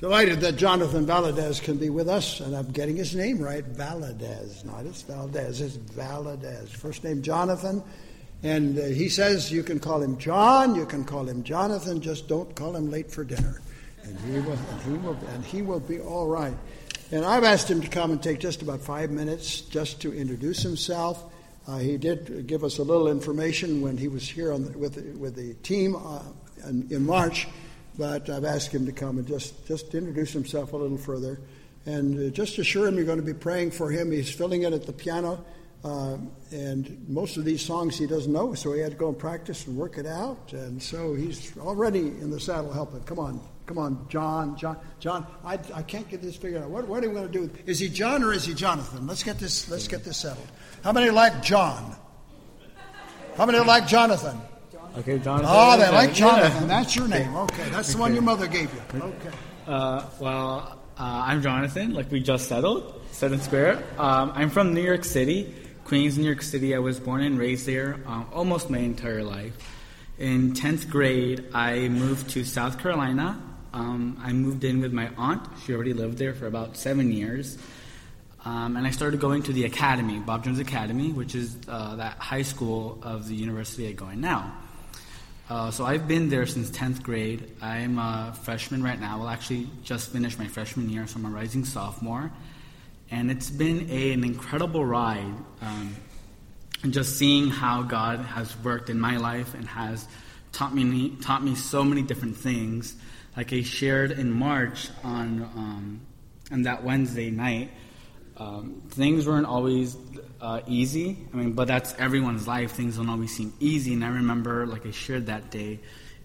Delighted that Jonathan Valadez can be with us, and I'm getting his name right, Valadez, not it's Valdez, it's Valadez. First name Jonathan, and he says you can call him John, you can call him Jonathan, just don't call him late for dinner, and he will be all right. And I've asked him to come and take just about 5 minutes just to introduce himself. He did give us a little information when he was here with the team in March. But I've asked him to come and just introduce himself a little further. And just assure him you're going to be praying for him. He's filling in at the piano. And most of these songs he doesn't know, so he had to go and practice and work it out. And so he's already in the saddle helping. Come on, John. I can't get this figured out. What are we going to do? Is he John or is he Jonathan? Let's get this settled. How many like John? How many like Jonathan? Okay, Jonathan. Oh, they like Jonathan. That's your name. Okay, that's the one your mother gave you. Okay. I'm Jonathan, like we just said in spirit. I'm from New York City, Queens, New York City. I was born and raised there almost my entire life. In 10th grade, I moved to South Carolina. I moved in with my aunt. She already lived there for about 7 years. And I started going to the academy, Bob Jones Academy, which is that high school of the university I go in now. So I've been there since 10th grade. I'm a freshman right now. Well, actually just finished my freshman year, so I'm a rising sophomore. And it's been an incredible ride. And just seeing how God has worked in my life and has taught me so many different things. Like I shared in March on that Wednesday night, things weren't always easy. But that's everyone's life. Things don't always seem easy. And I remember, like I shared that day,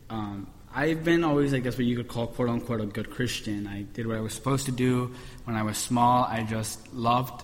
I've been always, I guess, what you could call, quote unquote, a good Christian. I did what I was supposed to do. When I was small, I just loved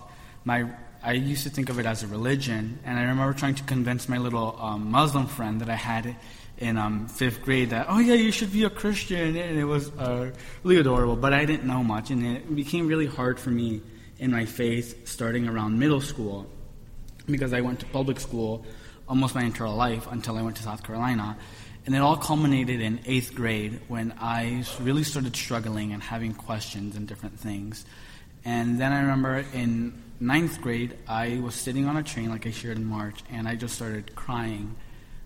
I used to think of it as a religion. And I remember trying to convince my little Muslim friend that I had in 5th grade that, oh yeah, you should be a Christian. And it was really adorable. But I didn't know much. And it became really hard for me in my faith starting around middle school, because I went to public school almost my entire life until I went to South Carolina. And it all culminated in 8th grade when I really started struggling and having questions and different things. And then I remember in 9th grade, I was sitting on a train like I shared in March, and I just started crying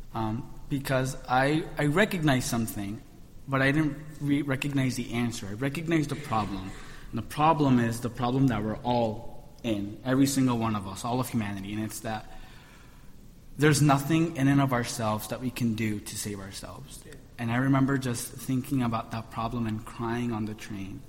because I recognized something, but I didn't recognize the answer. I recognized the problem. And the problem is the problem that we're all in, every single one of us, all of humanity, and it's that there's nothing in and of ourselves that we can do to save ourselves. And I remember just thinking about that problem and crying on the train,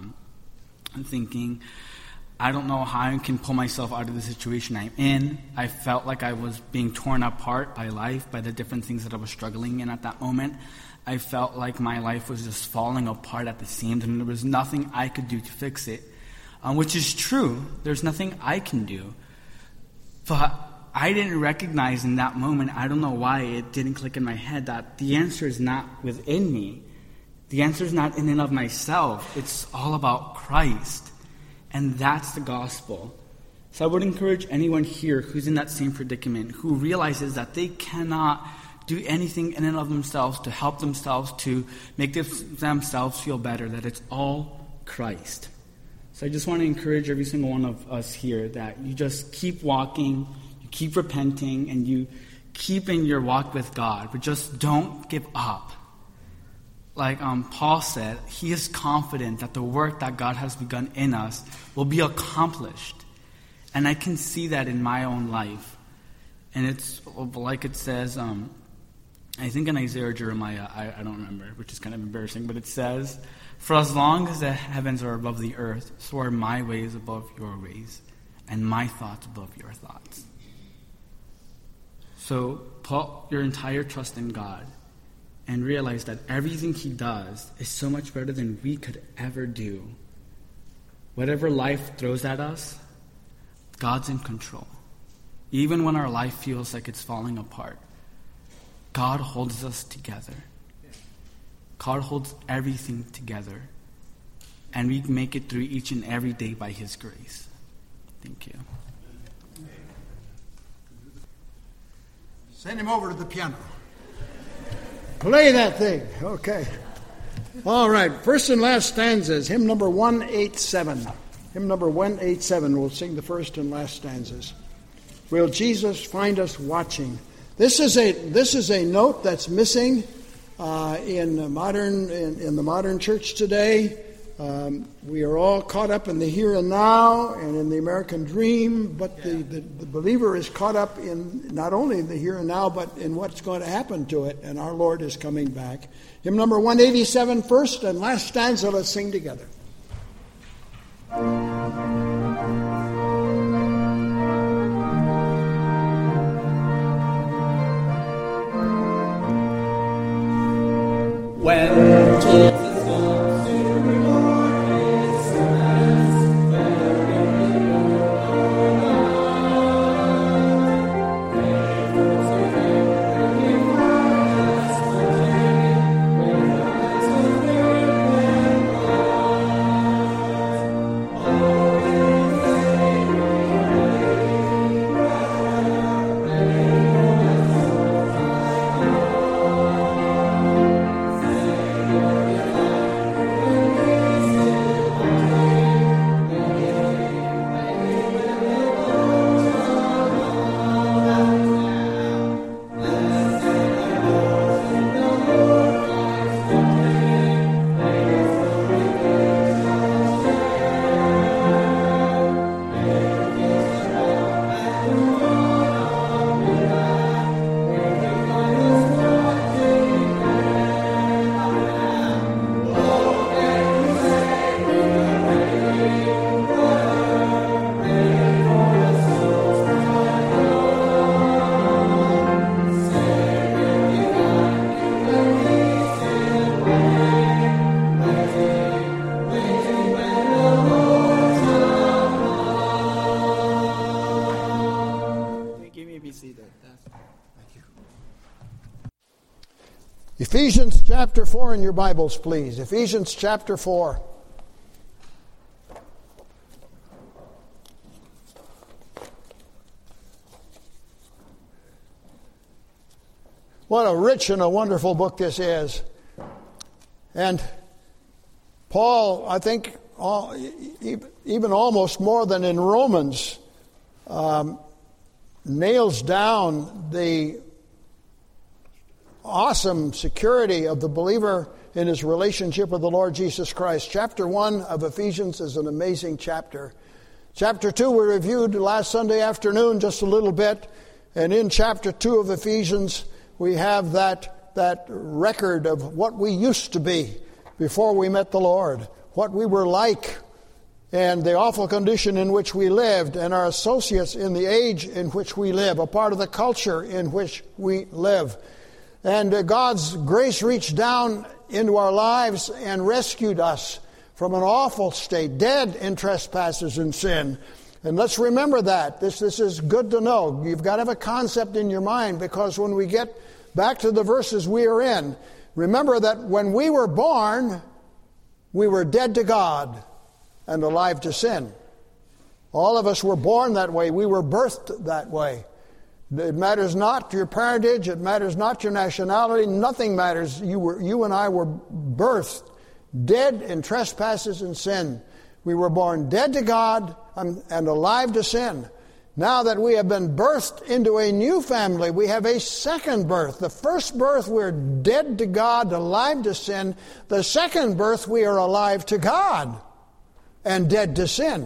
and thinking, I don't know how I can pull myself out of the situation I'm in. I felt like I was being torn apart by life, by the different things that I was struggling in at that moment. I felt like my life was just falling apart at the seams, and there was nothing I could do to fix it, which is true. There's nothing I can do. But I didn't recognize in that moment, I don't know why it didn't click in my head, that the answer is not within me. The answer is not in and of myself. It's all about Christ. And that's the gospel. So I would encourage anyone here who's in that same predicament, who realizes that they cannot do anything in and of themselves to help themselves, to make themselves feel better, that it's all Christ. So I just want to encourage every single one of us here that you just keep walking, you keep repenting, and you keep in your walk with God, but just don't give up. Like Paul said, he is confident that the work that God has begun in us will be accomplished. And I can see that in my own life. And it's like it says, I think in Isaiah or Jeremiah, I don't remember, which is kind of embarrassing, but it says, "For as long as the heavens are above the earth, so are my ways above your ways, and my thoughts above your thoughts." So put your entire trust in God and realize that everything he does is so much better than we could ever do. Whatever life throws at us, God's in control. Even when our life feels like it's falling apart, God holds us together. God holds everything together. And we make it through each and every day by his grace. Thank you. Send him over to the piano. Play that thing. Okay. All right, first and last stanzas, hymn number 187. Hymn number 187, we'll sing the first and last stanzas. Will Jesus find us watching? This is a note that's missing in the modern church today. We are all caught up in the here and now and in the American dream, but the believer is caught up in not only the here and now, but in what's going to happen to it, and our Lord is coming back. Hymn number 187, first and last stanza, let's sing together. When Jesus comes to reward his servants, very faithful servant, working harvest for King, with eyes of faith and love. Oh, Ephesians chapter 4 in your Bibles, please. Ephesians chapter 4. What a rich and a wonderful book this is. And Paul, I think, even almost more than in Romans, nails down the awesome security of the believer in his relationship with the Lord Jesus Christ. Chapter 1 of Ephesians is an amazing chapter. Chapter 2 we reviewed last Sunday afternoon just a little bit. And in chapter 2 of Ephesians, we have that record of what we used to be before we met the Lord, what we were like, and the awful condition in which we lived, and our associates in the age in which we live, a part of the culture in which we live. And God's grace reached down into our lives and rescued us from an awful state, dead in trespasses and sin. And let's remember that. This is good to know. You've got to have a concept in your mind, because when we get back to the verses we are in, remember that when we were born, we were dead to God and alive to sin. All of us were born that way. We were birthed that way. It matters not your parentage. It matters not your nationality. Nothing matters. You and I were birthed dead in trespasses and sin. We were born dead to God and alive to sin. Now that we have been birthed into a new family, we have a second birth. The first birth, we're dead to God, alive to sin. The second birth, we are alive to God and dead to sin.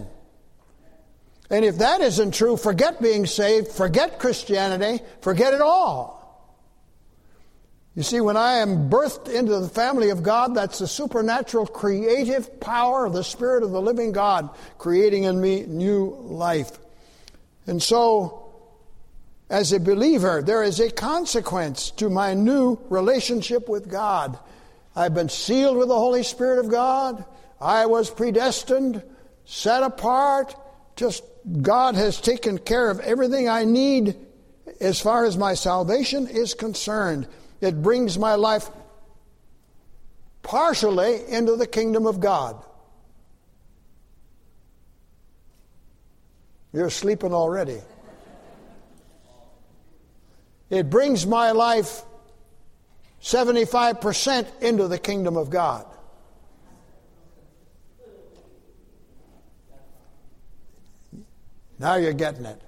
And if that isn't true, forget being saved, forget Christianity, forget it all. You see, when I am birthed into the family of God, that's the supernatural creative power of the Spirit of the living God creating in me new life. And so, as a believer, there is a consequence to my new relationship with God. I've been sealed with the Holy Spirit of God. I was predestined, set apart. Just God has taken care of everything I need as far as my salvation is concerned. It brings my life partially into the kingdom of God. You're sleeping already. It brings my life 75% into the kingdom of God. Now you're getting it.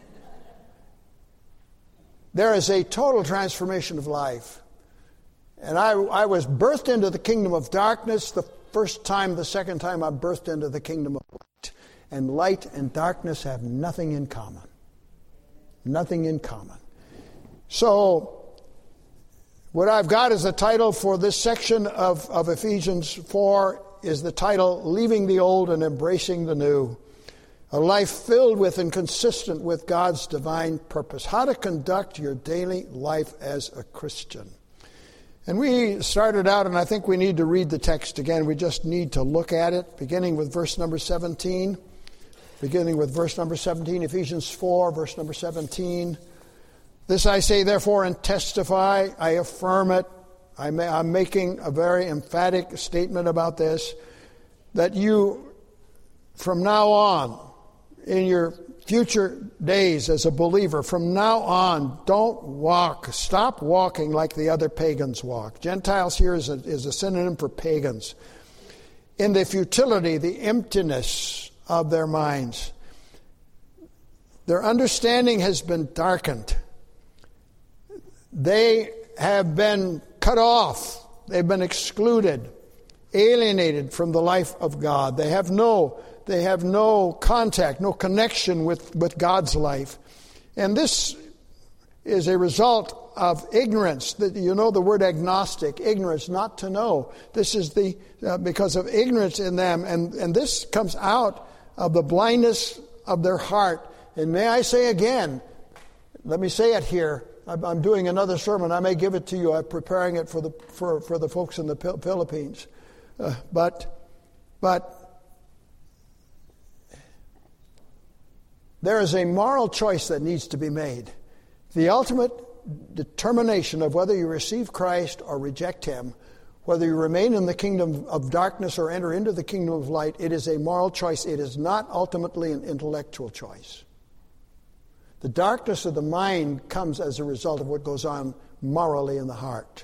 There is a total transformation of life. And I was birthed into the kingdom of darkness the first time. The second time I birthed into the kingdom of light. And light and darkness have nothing in common. Nothing in common. So, what I've got as the title for this section of Ephesians 4 is the title, Leaving the Old and Embracing the New. A life filled with and consistent with God's divine purpose. How to conduct your daily life as a Christian. And we started out, and I think we need to read the text again. We just need to look at it, beginning with verse number 17. Beginning with verse number 17, Ephesians 4, verse number 17. This I say, therefore, and testify, I affirm it. I'm making a very emphatic statement about this, that you, from now on, in your future days as a believer, from now on, stop walking like the other pagans walk. Gentiles here is a synonym for pagans. In the futility, the emptiness of their minds. Their understanding has been darkened. They have been cut off. They've been excluded, alienated from the life of God. They have no contact, no connection with God's life. And this is a result of ignorance. You know the word agnostic, ignorance, not to know. This is because of ignorance in them. And this comes out of the blindness of their heart. And may I say again, let me say it here. I'm doing another sermon. I may give it to you. I'm preparing it for the folks in the Philippines. But there is a moral choice that needs to be made. The ultimate determination of whether you receive Christ or reject Him, whether you remain in the kingdom of darkness or enter into the kingdom of light, it is a moral choice. It is not ultimately an intellectual choice. The darkness of the mind comes as a result of what goes on morally in the heart.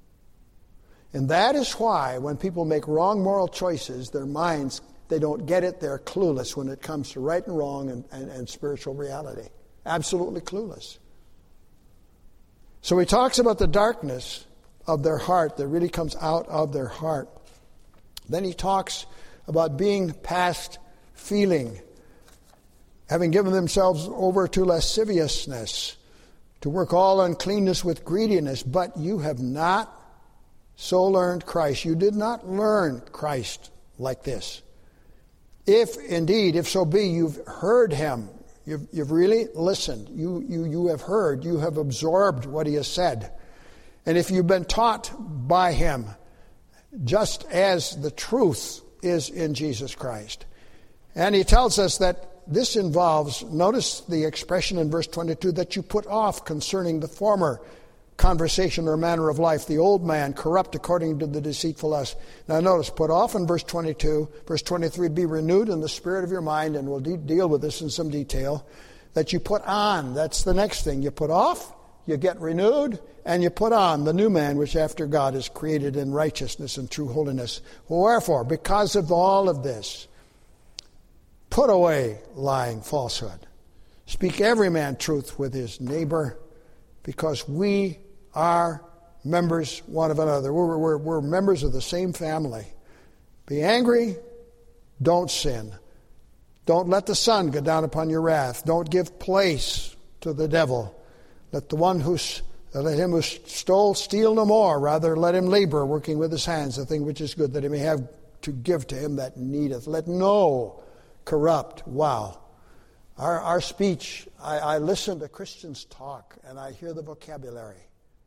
And that is why when people make wrong moral choices, their minds, they don't get it. They're clueless when it comes to right and wrong and spiritual reality. Absolutely clueless. So he talks about the darkness of their heart that really comes out of their heart. Then he talks about being past feeling, having given themselves over to lasciviousness, to work all uncleanness with greediness. But you have not so learned Christ. You did not learn Christ like this. If so be, you've heard Him. You've really listened. You have heard. You have absorbed what He has said. And if you've been taught by Him, just as the truth is in Jesus Christ. And he tells us that this involves, notice the expression in verse 22, that you put off concerning the former conversation or manner of life, the old man, corrupt according to the deceitful lust. Now notice, put off in verse 22. Verse 23, be renewed in the spirit of your mind, and we'll deal with this in some detail. That you put on, that's the next thing. You put off, you get renewed, and you put on the new man, which after God is created in righteousness and true holiness. Wherefore, because of all of this, put away lying, falsehood. Speak every man truth with his neighbor, because we are members one of another. We're members of the same family. Be angry, don't sin. Don't let the sun go down upon your wrath. Don't give place to the devil. Let him who stole steal no more. Rather, let him labor, working with his hands, the thing which is good, that he may have to give to him that needeth. Let no corrupt. Wow. Our speech, I listen to Christians talk, and I hear the vocabulary.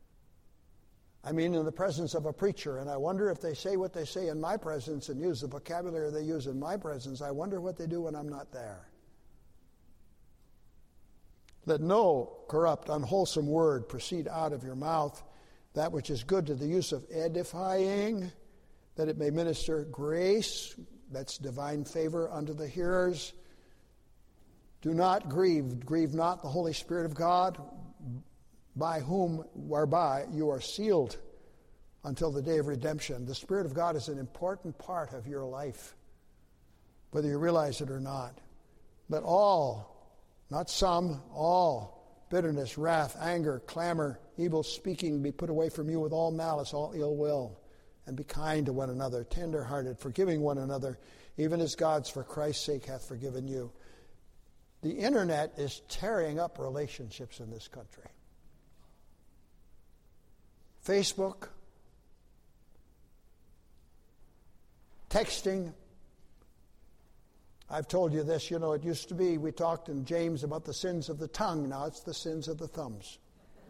I mean, in the presence of a preacher, and I wonder if they say what they say in my presence and use the vocabulary they use in my presence. I wonder what they do when I'm not there. Let no corrupt, unwholesome word proceed out of your mouth, that which is good to the use of edifying, that it may minister grace, that's divine favor, unto the hearers. Do not grieve not the Holy Spirit of God, whereby you are sealed until the day of redemption. The Spirit of God is an important part of your life, whether you realize it or not. Let all not some, all. Bitterness, wrath, anger, clamor, evil speaking be put away from you with all malice, all ill will. And be kind to one another, tender-hearted, forgiving one another, even as God's for Christ's sake hath forgiven you. The internet is tearing up relationships in this country. Facebook, texting. I've told you this, it used to be, we talked in James about the sins of the tongue. Now it's the sins of the thumbs.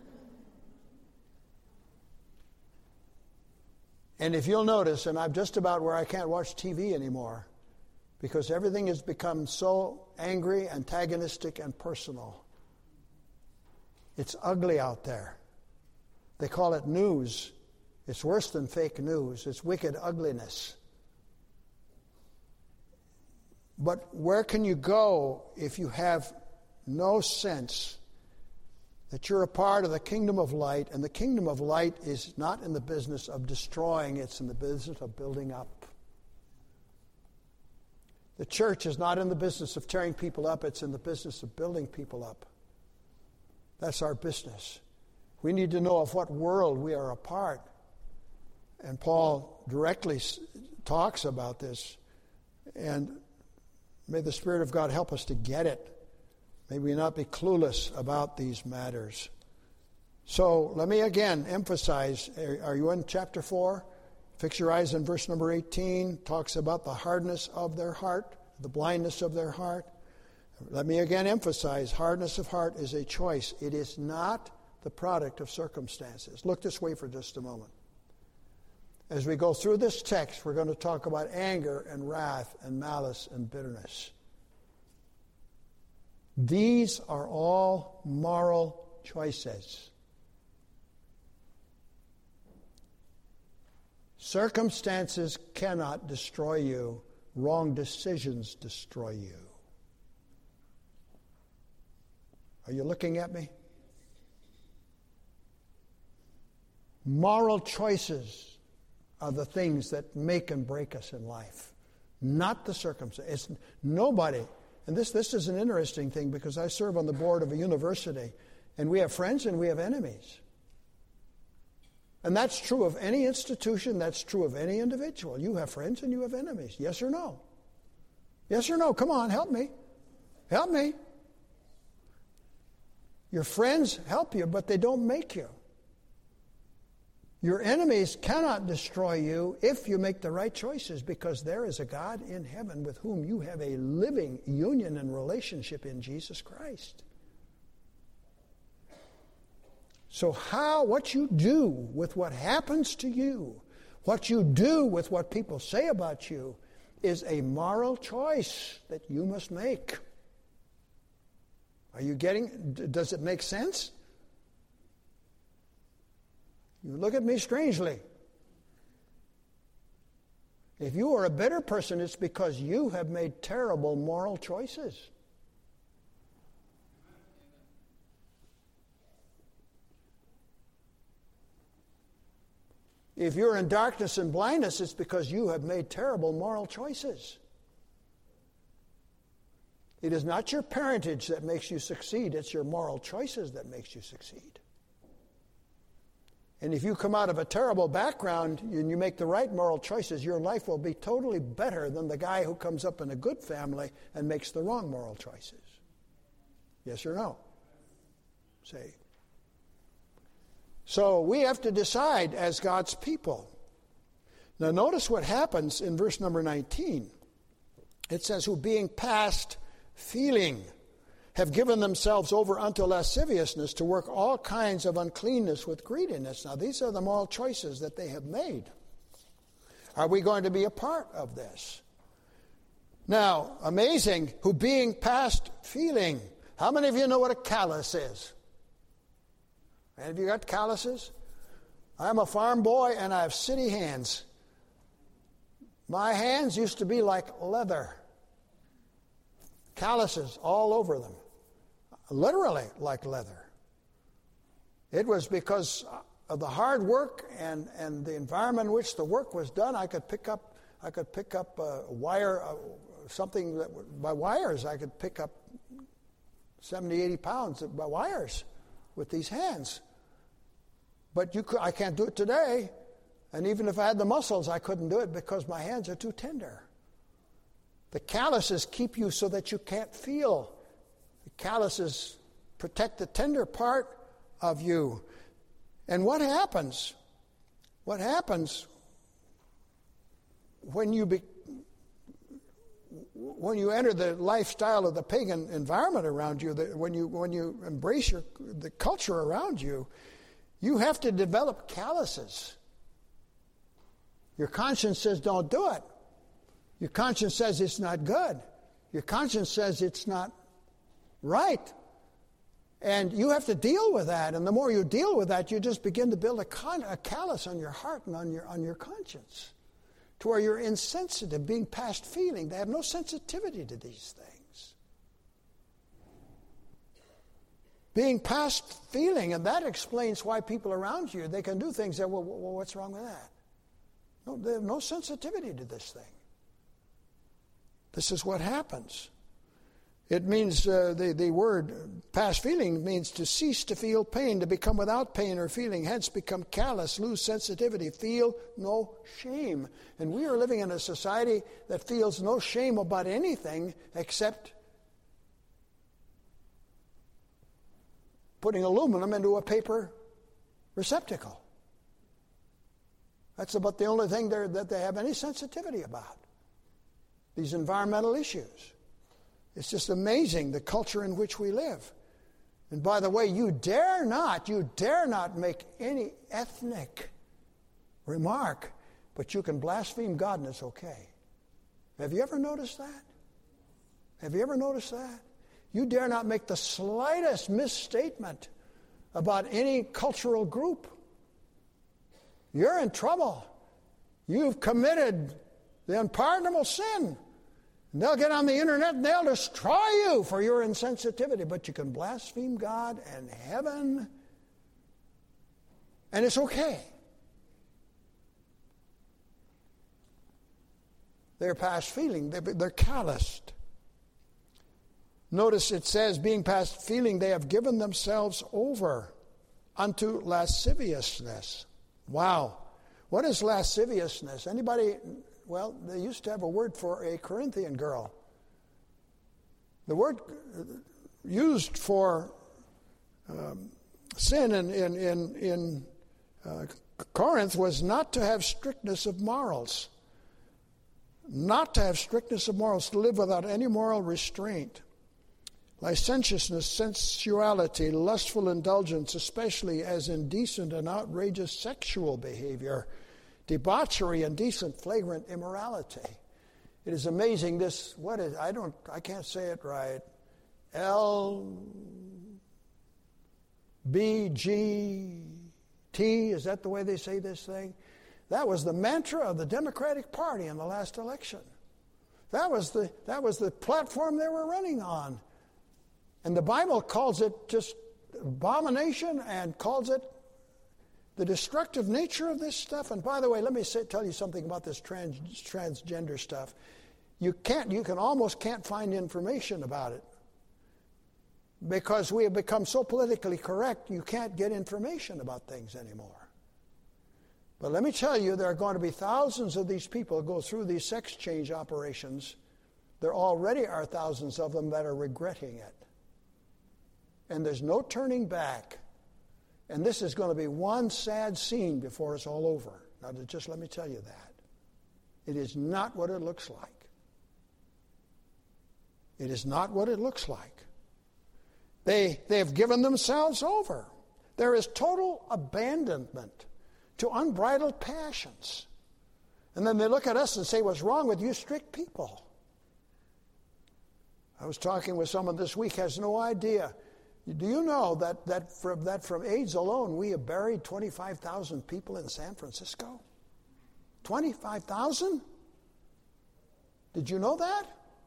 And if you'll notice, and I'm just about where I can't watch TV anymore, because everything has become so angry, antagonistic, and personal. It's ugly out there. They call it news. It's worse than fake news. It's wicked ugliness. But where can you go if you have no sense that you're a part of the kingdom of light, and the kingdom of light is not in the business of destroying, it's in the business of building up. The church is not in the business of tearing people up, it's in the business of building people up. That's our business. We need to know of what world we are a part. And Paul directly talks about this, and may the Spirit of God help us to get it. May we not be clueless about these matters. So let me again emphasize, are you in chapter 4? Fix your eyes on verse number 18. Talks about the hardness of their heart, the blindness of their heart. Let me again emphasize, hardness of heart is a choice. It is not the product of circumstances. Look this way for just a moment. As we go through this text, we're going to talk about anger and wrath and malice and bitterness. These are all moral choices. Circumstances cannot destroy you. Wrong decisions destroy you. Are you looking at me? Moral choices are the things that make and break us in life, not the circumstances. Nobody, and this is an interesting thing because I serve on the board of a university, and we have friends and we have enemies. And that's true of any institution, that's true of any individual. You have friends and you have enemies. Yes or no? Yes or no? Come on, help me. Help me. Your friends help you, but they don't make you. Your enemies cannot destroy you if you make the right choices, because there is a God in heaven with whom you have a living union and relationship in Jesus Christ. So what you do with what happens to you, what you do with what people say about you, is a moral choice that you must make. Are you getting, does it make sense? You look at me strangely. If you are a bitter person, it's because you have made terrible moral choices. If you're in darkness and blindness, it's because you have made terrible moral choices. It is not your parentage that makes you succeed, it's your moral choices that makes you succeed. And if you come out of a terrible background and you make the right moral choices, your life will be totally better than the guy who comes up in a good family and makes the wrong moral choices. Yes or no? Say. So we have to decide as God's people. Now notice what happens in verse number 19. It says, who being past feeling have given themselves over unto lasciviousness to work all kinds of uncleanness with greediness. Now these are the moral choices that they have made. Are we going to be a part of this? Now, amazing, who being past feeling. How many of you know what a callus is? Have you got calluses? I'm a farm boy and I have city hands. My hands used to be like leather. Calluses all over them. Literally like leather. It was because of the hard work and the environment in which the work was done. I could pick up a wire, something that by wires I could pick up 70, 80 pounds by wires with these hands. But I can't do it today. And even if I had the muscles, I couldn't do it because my hands are too tender. The calluses keep you so that you can't feel. The calluses protect the tender part of you. And what happens? What happens when you enter the lifestyle of the pagan environment around you? When you embrace the culture around you, you have to develop calluses. Your conscience says don't do it. Your conscience says it's not good. Your conscience says it's not right. And you have to deal with that. And the more you deal with that, you just begin to build a callus on your heart and on your conscience, to where you're insensitive, being past feeling. They have no sensitivity to these things. Being past feeling, and that explains why people around you, they can do things that, well, what's wrong with that? No, they have no sensitivity to this thing. This is what happens. It means, the word past feeling means to cease to feel pain, to become without pain or feeling, hence become callous, lose sensitivity, feel no shame. And we are living in a society that feels no shame about anything except putting aluminum into a paper receptacle. That's about the only thing that they have any sensitivity about. These environmental issues. It's just amazing the culture in which we live. And by the way, you dare not make any ethnic remark, but you can blaspheme God and it's okay. Have you ever noticed that? Have you ever noticed that? You dare not make the slightest misstatement about any cultural group. You're in trouble. You've committed the unpardonable sin. And they'll get on the internet and they'll destroy you for your insensitivity. But you can blaspheme God and heaven, and it's okay. They're past feeling. They're calloused. Notice it says, being past feeling, they have given themselves over unto lasciviousness. Wow. What is lasciviousness? Anybody? Well, they used to have a word for a Corinthian girl. The word used for sin in Corinth was not to have strictness of morals. Not to have strictness of morals, to live without any moral restraint. Licentiousness, sensuality, lustful indulgence, especially as indecent and outrageous sexual behavior, debauchery, indecent, flagrant immorality. It is amazing this, I can't say it right. LBGT, is that the way they say this thing? That was the mantra of the Democratic Party in the last election. That was the platform they were running on. And the Bible calls it just abomination and calls it the destructive nature of this stuff. And by the way, let me tell you something about this transgender stuff. You almost can't find information about it. Because we have become so politically correct, you can't get information about things anymore. But let me tell you, there are going to be thousands of these people who go through these sex change operations. There already are thousands of them that are regretting it. And there's no turning back. And this is going to be one sad scene before it's all over. Now, just let me tell you that. It is not what it looks like. It is not what it looks like. They have given themselves over. There is total abandonment to unbridled passions. And then they look at us and say, what's wrong with you strict people? I was talking with someone this week, has no idea. Do you know that from AIDS alone, we have buried 25,000 people in San Francisco? 25,000? Did you know that?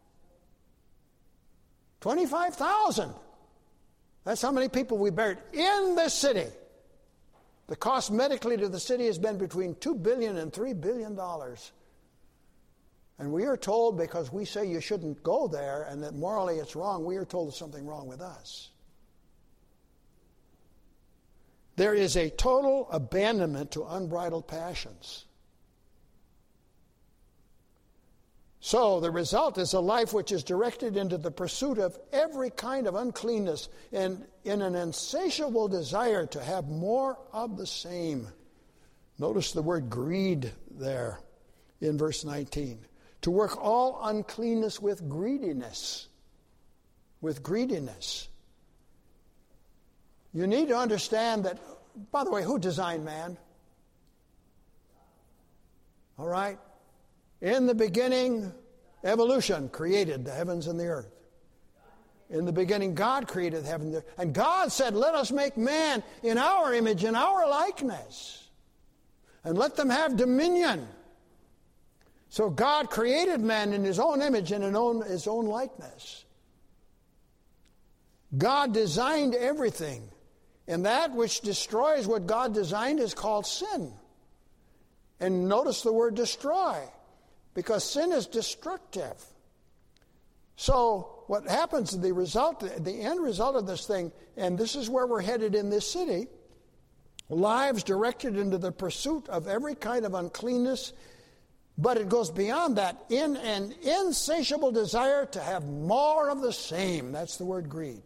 25,000. That's how many people we buried in the city. The cost medically to the city has been between $2 billion and $3 billion. And we are told, because we say you shouldn't go there and that morally it's wrong, we are told there's something wrong with us. There is a total abandonment to unbridled passions. So the result is a life which is directed into the pursuit of every kind of uncleanness and in an insatiable desire to have more of the same. Notice the word greed there in verse 19. To work all uncleanness with greediness. With greediness. You need to understand that, by the way, who designed man? All right? In the beginning, evolution created the heavens and the earth. In the beginning, God created the heaven and the earth. And God said, let us make man in our image, in our likeness. And let them have dominion. So God created man in his own image and in his own likeness. God designed everything. And that which destroys what God designed is called sin. And notice the word destroy. Because sin is destructive. So what happens, the end result of this thing, and this is where we're headed in this city, lives directed into the pursuit of every kind of uncleanness, but it goes beyond that, in an insatiable desire to have more of the same. That's the word greed.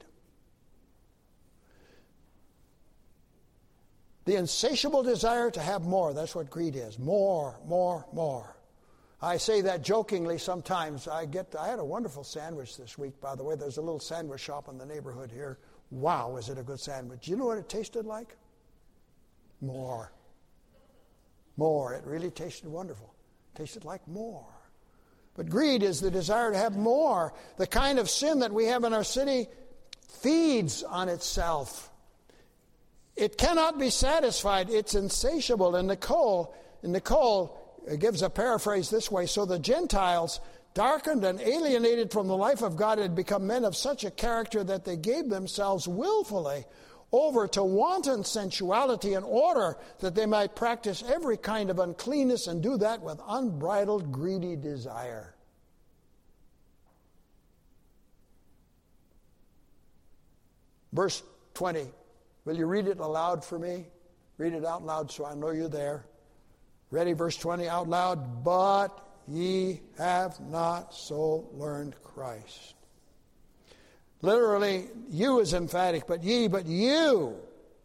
The insatiable desire to have more, that's what greed is. More, more, more. I say that jokingly sometimes. I had a wonderful sandwich this week, by the way. There's a little sandwich shop in the neighborhood here. Wow, is it a good sandwich. Do you know what it tasted like? More. More. It really tasted wonderful. It tasted like more. But greed is the desire to have more. The kind of sin that we have in our city feeds on itself. It cannot be satisfied. It's insatiable. And Nicole gives a paraphrase this way. So the Gentiles, darkened and alienated from the life of God, had become men of such a character that they gave themselves willfully over to wanton sensuality in order that they might practice every kind of uncleanness and do that with unbridled greedy desire. Verse 20. Will you read it aloud for me? Read it out loud so I know you're there. Ready, verse 20 out loud. But ye have not so learned Christ. Literally, you is emphatic, but ye, but you,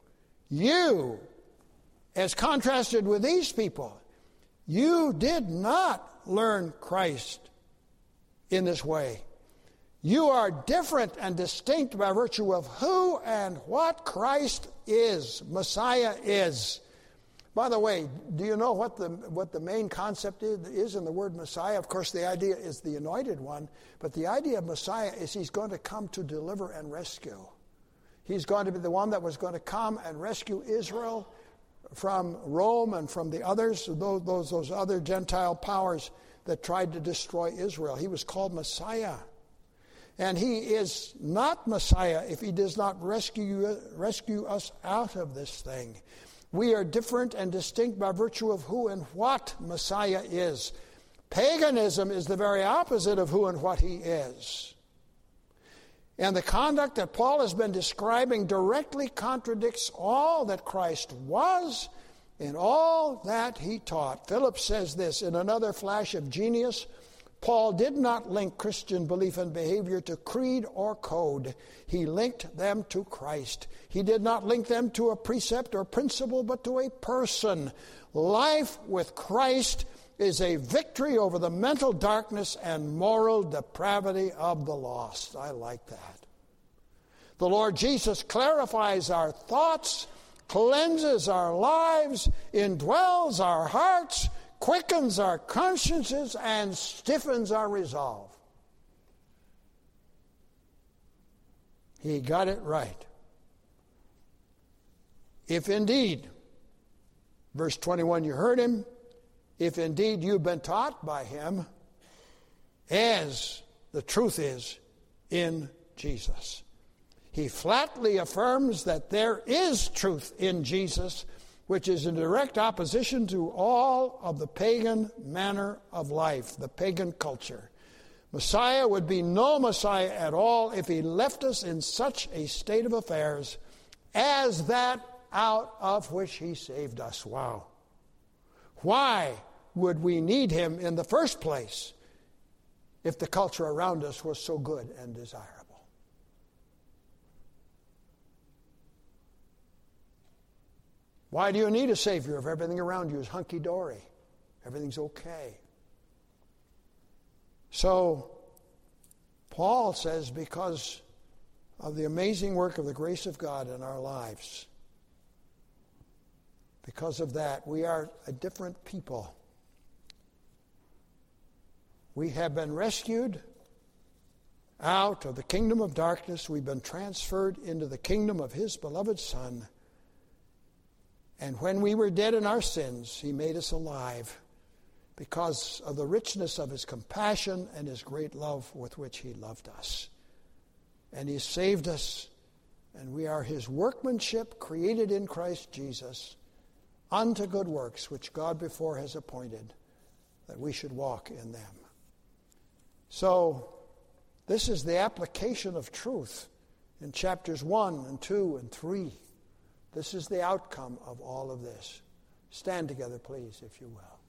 as contrasted with these people, you did not learn Christ in this way. You are different and distinct by virtue of who and what Christ is, Messiah is. By the way, do you know what the main concept is in the word Messiah? Of course, the idea is the anointed one, but the idea of Messiah is he's going to come to deliver and rescue. He's going to be the one that was going to come and rescue Israel from Rome and from the others, those other Gentile powers that tried to destroy Israel. He was called Messiah. And he is not Messiah if he does not rescue us out of this thing. We are different and distinct by virtue of who and what Messiah is. Paganism is the very opposite of who and what he is. And the conduct that Paul has been describing directly contradicts all that Christ was and all that he taught. Philip says this in another flash of genius. Paul did not link Christian belief and behavior to creed or code. He linked them to Christ. He did not link them to a precept or principle, but to a person. Life with Christ is a victory over the mental darkness and moral depravity of the lost. I like that. The Lord Jesus clarifies our thoughts, cleanses our lives, indwells our hearts, quickens our consciences, and stiffens our resolve. He got it right. If indeed, verse 21, you heard him, if indeed you've been taught by him, as the truth is in Jesus. He flatly affirms that there is truth in Jesus, which is in direct opposition to all of the pagan manner of life, the pagan culture. Messiah would be no Messiah at all if he left us in such a state of affairs as that out of which he saved us. Wow. Why would we need him in the first place if the culture around us was so good and desirable? Why do you need a Savior if everything around you is hunky-dory? Everything's okay. So, Paul says, because of the amazing work of the grace of God in our lives, because of that, we are a different people. We have been rescued out of the kingdom of darkness. We've been transferred into the kingdom of his beloved Son. And when we were dead in our sins, he made us alive because of the richness of his compassion and his great love with which he loved us. And he saved us, and we are his workmanship created in Christ Jesus unto good works, which God before has appointed that we should walk in them. So, this is the application of truth in chapters 1 and 2 and 3. This is the outcome of all of this. Stand together, please, if you will.